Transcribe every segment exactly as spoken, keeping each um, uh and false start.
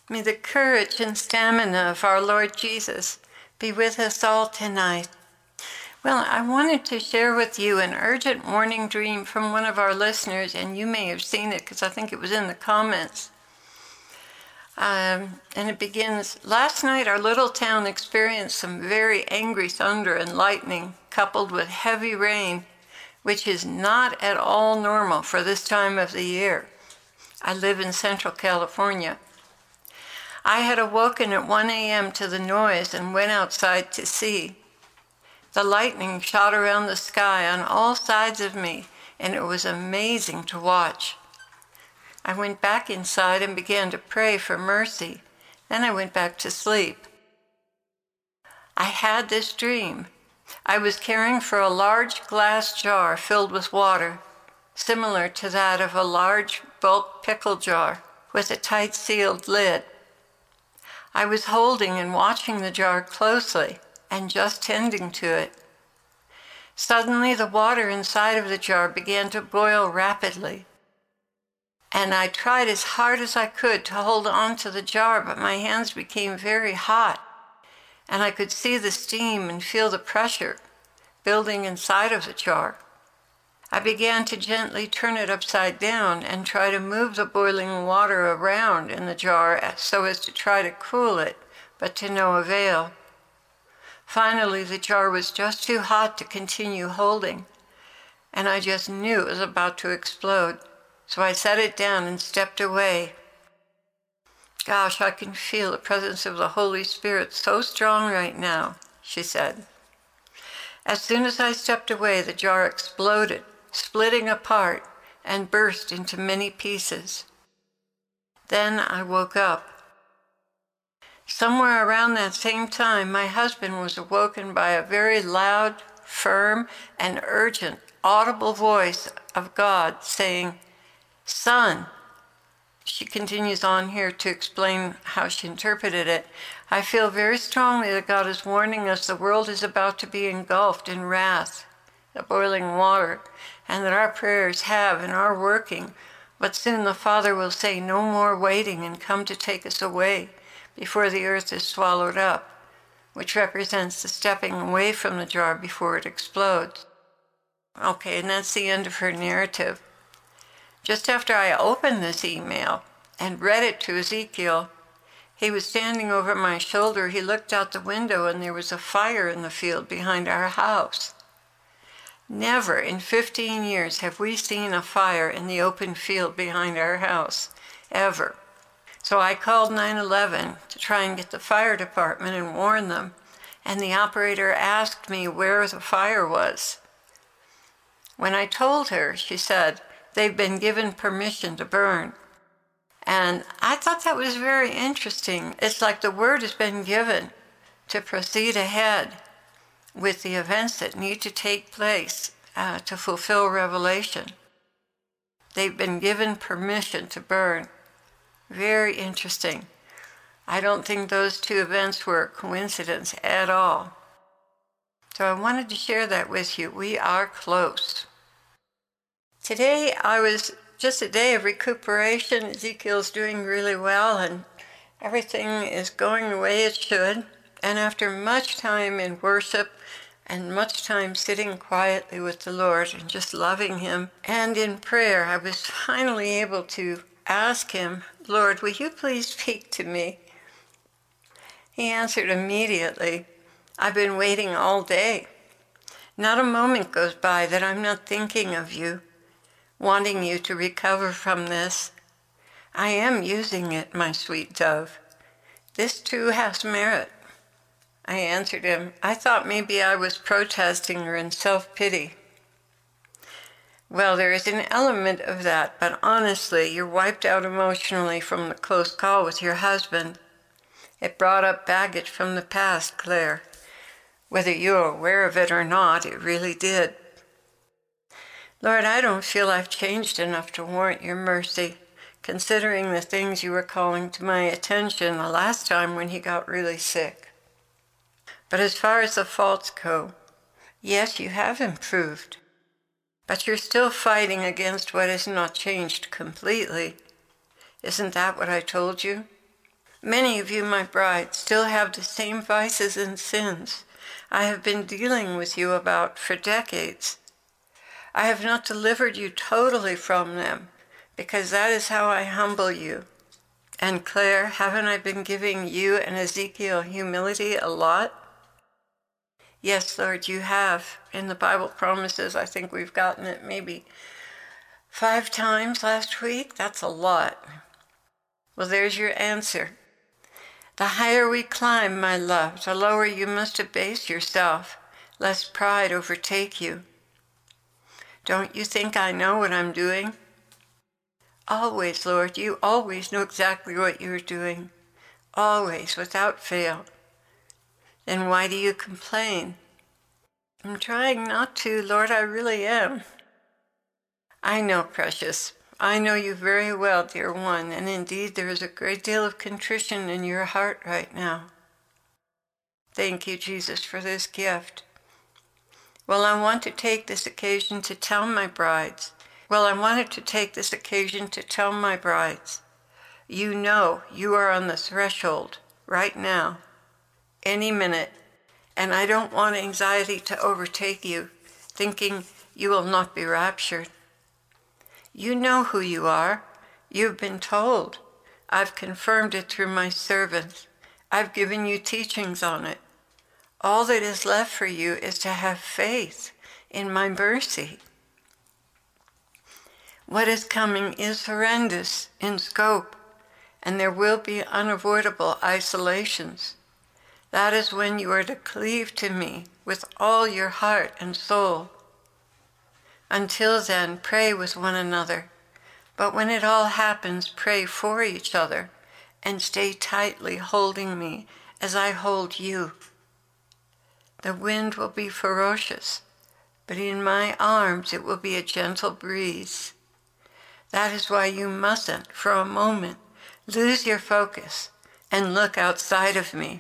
May the courage and stamina of our Lord Jesus be with us all tonight. Well, I wanted to share with you an urgent warning dream from one of our listeners, and you may have seen it because I think it was in the comments. Um, and it begins, last night our little town experienced some very angry thunder and lightning coupled with heavy rain, which is not at all normal for this time of the year. I live in Central California. I had awoken at one a.m. to the noise and went outside to see. The lightning shot around the sky on all sides of me, and it was amazing to watch. I went back inside and began to pray for mercy. Then I went back to sleep. I had this dream. I was caring for a large glass jar filled with water, similar to that of a large bulk pickle jar with a tight sealed lid. I was holding and watching the jar closely and just tending to it. Suddenly, the water inside of the jar began to boil rapidly, and I tried as hard as I could to hold on to the jar, but my hands became very hot, and I could see the steam and feel the pressure building inside of the jar. I began to gently turn it upside down and try to move the boiling water around in the jar so as to try to cool it, but to no avail. Finally, the jar was just too hot to continue holding, and I just knew it was about to explode, so I set it down and stepped away. Gosh, I can feel the presence of the Holy Spirit so strong right now, she said. As soon as I stepped away, the jar exploded, splitting apart, and burst into many pieces. Then I woke up. Somewhere around that same time, my husband was awoken by a very loud, firm, and urgent, audible voice of God saying, "Son," she continues on here to explain how she interpreted it, "I feel very strongly that God is warning us the world is about to be engulfed in wrath, the boiling water, and that our prayers have and are working, but soon the Father will say no more waiting and come to take us away before the earth is swallowed up," which represents the stepping away from the jar before it explodes. Okay, and that's the end of her narrative. Just after I opened this email and read it to Ezekiel, he was standing over my shoulder. He looked out the window and there was a fire in the field behind our house. Never in fifteen years have we seen a fire in the open field behind our house, ever. So I called nine eleven to try and get the fire department and warn them, and the operator asked me where the fire was. When I told her, she said, they've been given permission to burn. And I thought that was very interesting. It's like the word has been given to proceed ahead with the events that need to take place uh, to fulfill Revelation. They've been given permission to burn. Very interesting. I don't think those two events were a coincidence at all. So I wanted to share that with you. We are close. Today I was just a day of recuperation. Ezekiel's doing really well and everything is going the way it should. And after much time in worship and much time sitting quietly with the Lord and just loving Him and in prayer, I was finally able to ask Him, "Lord, will you please speak to me?" He answered immediately, "I've been waiting all day. Not a moment goes by that I'm not thinking of you, wanting you to recover from this. I am using it, my sweet dove. This too has merit." I answered him, "I thought maybe I was protesting or in self-pity." "Well, there is an element of that, but honestly, you're wiped out emotionally from the close call with your husband. It brought up baggage from the past, Claire. Whether you're aware of it or not, it really did. Lord, I don't feel I've changed enough to warrant your mercy, considering the things you were calling to my attention the last time when he got really sick. But as far as the faults go, yes, you have improved. But you're still fighting against what has not changed completely. Isn't that what I told you? Many of you, my bride, still have the same vices and sins I have been dealing with you about for decades. I have not delivered you totally from them, because that is how I humble you. And Claire, haven't I been giving you and Ezekiel humility a lot? Yes, Lord, you have. In the Bible promises, I think we've gotten it maybe five times last week. That's a lot. Well, there's your answer. The higher we climb, my love, the lower you must abase yourself, lest pride overtake you. Don't you think I know what I'm doing? Always, Lord, you always know exactly what you're doing. Always, without fail. Then why do you complain? I'm trying not to, Lord, I really am. I know, precious. I know you very well, dear one, and indeed there is a great deal of contrition in your heart right now. Thank you, Jesus, for this gift. Well, I want to take this occasion to tell my brides. Well, I wanted to take this occasion to tell my brides. You know you are on the threshold right now, any minute, and I don't want anxiety to overtake you, thinking you will not be raptured. You know who you are. You've been told. I've confirmed it through my servants. I've given you teachings on it. All that is left for you is to have faith in my mercy. What is coming is horrendous in scope, and there will be unavoidable isolations. That is when you are to cleave to me with all your heart and soul. Until then, pray with one another. But when it all happens, pray for each other and stay tightly holding me as I hold you. The wind will be ferocious, but in my arms it will be a gentle breeze. That is why you mustn't, for a moment, lose your focus and look outside of me.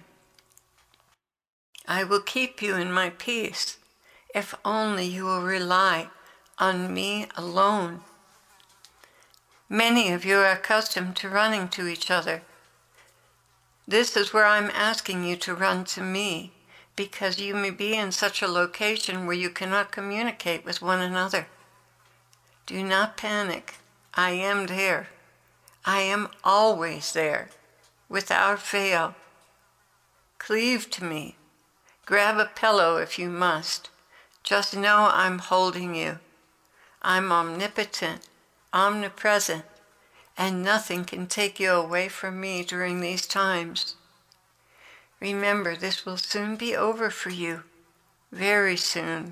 I will keep you in my peace, if only you will rely on me alone. Many of you are accustomed to running to each other. This is where I'm asking you to run to me, because you may be in such a location where you cannot communicate with one another. Do not panic. I am there. I am always there, without fail. Cleave to me. Grab a pillow if you must. Just know I'm holding you. I'm omnipotent, omnipresent, and nothing can take you away from me during these times. Remember, this will soon be over for you, very soon.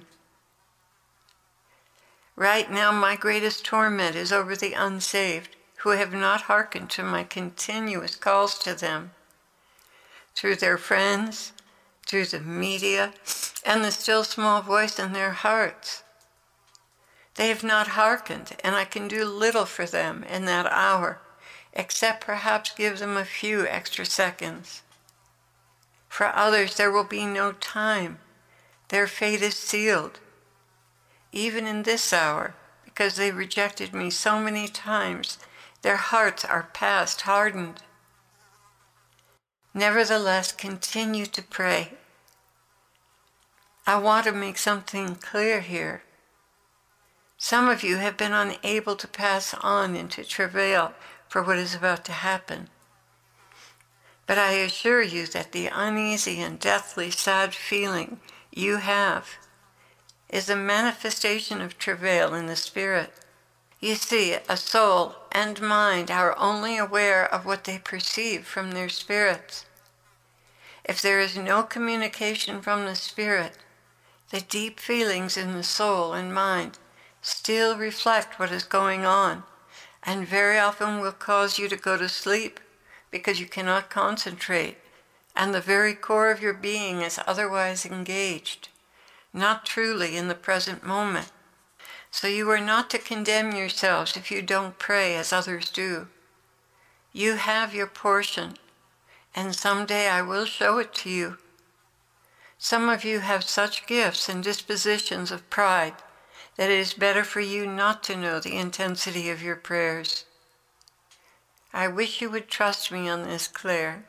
Right now, my greatest torment is over the unsaved, who have not hearkened to my continuous calls to them, through their friends, through the media, and the still small voice in their hearts. They have not hearkened, and I can do little for them in that hour, except perhaps give them a few extra seconds. For others, there will be no time. Their fate is sealed. Even in this hour, because they rejected me so many times, their hearts are past hardened. Nevertheless, continue to pray. I want to make something clear here. Some of you have been unable to pass on into travail for what is about to happen. But I assure you that the uneasy and deathly sad feeling you have is a manifestation of travail in the spirit. You see, a soul and mind are only aware of what they perceive from their spirits. If there is no communication from the spirit, the deep feelings in the soul and mind still reflect what is going on, and very often will cause you to go to sleep because you cannot concentrate, and the very core of your being is otherwise engaged, not truly in the present moment. So you are not to condemn yourselves if you don't pray as others do. You have your portion, and someday I will show it to you. Some of you have such gifts and dispositions of pride that it is better for you not to know the intensity of your prayers. I wish you would trust me on this, Claire.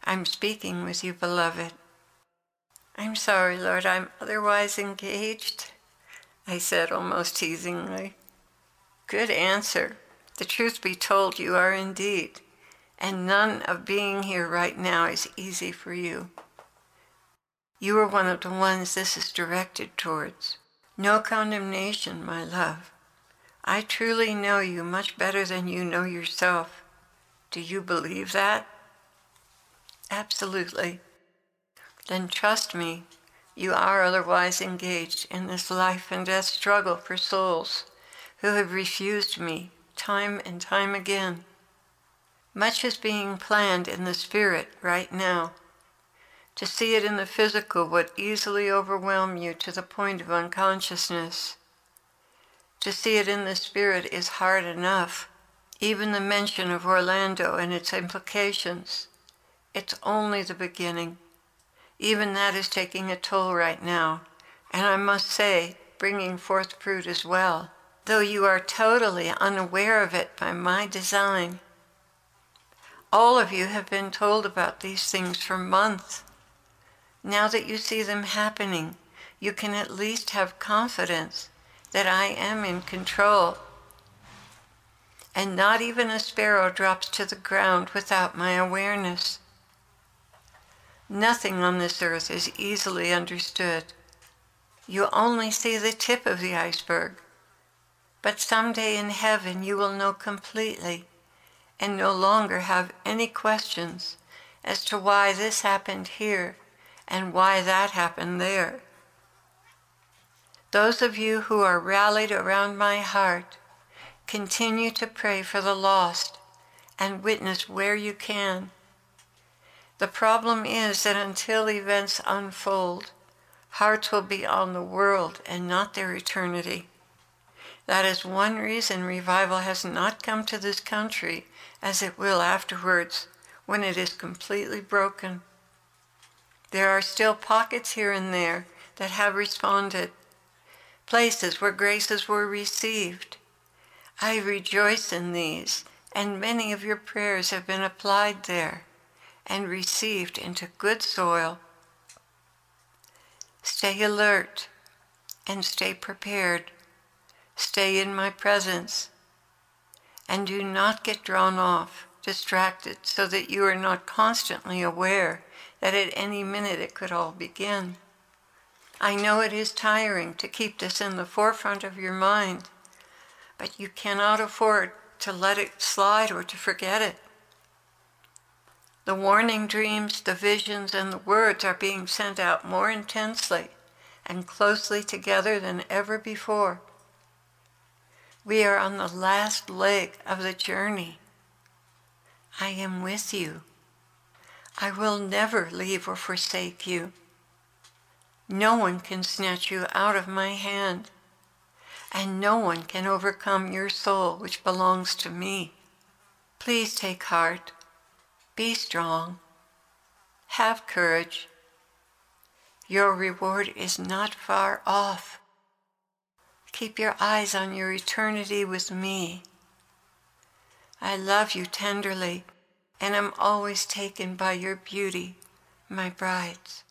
I'm speaking with you, beloved. I'm sorry, Lord, I'm otherwise engaged, I said almost teasingly. Good answer. The truth be told, you are indeed, and none of being here right now is easy for you. You are one of the ones this is directed towards. No condemnation, my love. I truly know you much better than you know yourself. Do you believe that? Absolutely. Then trust me, you are otherwise engaged in this life and death struggle for souls who have refused me time and time again. Much is being planned in the spirit right now. To see it in the physical would easily overwhelm you to the point of unconsciousness. To see it in the spirit is hard enough. Even the mention of Orlando and its implications. It's only the beginning. Even that is taking a toll right now, and I must say, bringing forth fruit as well, though you are totally unaware of it by my design. All of you have been told about these things for months. Now that you see them happening, you can at least have confidence that I am in control. And not even a sparrow drops to the ground without my awareness. Nothing on this earth is easily understood. You only see the tip of the iceberg. But someday in heaven you will know completely and no longer have any questions as to why this happened here and why that happened there. Those of you who are rallied around my heart, continue to pray for the lost and witness where you can. The problem is that until events unfold, hearts will be on the world and not their eternity. That is one reason revival has not come to this country as it will afterwards when it is completely broken. There are still pockets here and there that have responded, places where graces were received. I rejoice in these, and many of your prayers have been applied there and received into good soil. Stay alert and stay prepared. Stay in my presence, and do not get drawn off, distracted, so that you are not constantly aware that at any minute it could all begin. I know it is tiring to keep this in the forefront of your mind, but you cannot afford to let it slide or to forget it. The warning dreams, the visions, and the words are being sent out more intensely and closely together than ever before. We are on the last leg of the journey. I am with you. I will never leave or forsake you. No one can snatch you out of my hand, and no one can overcome your soul, which belongs to me. Please take heart. Be strong. Have courage. Your reward is not far off. Keep your eyes on your eternity with me. I love you tenderly and am always taken by your beauty, my brides.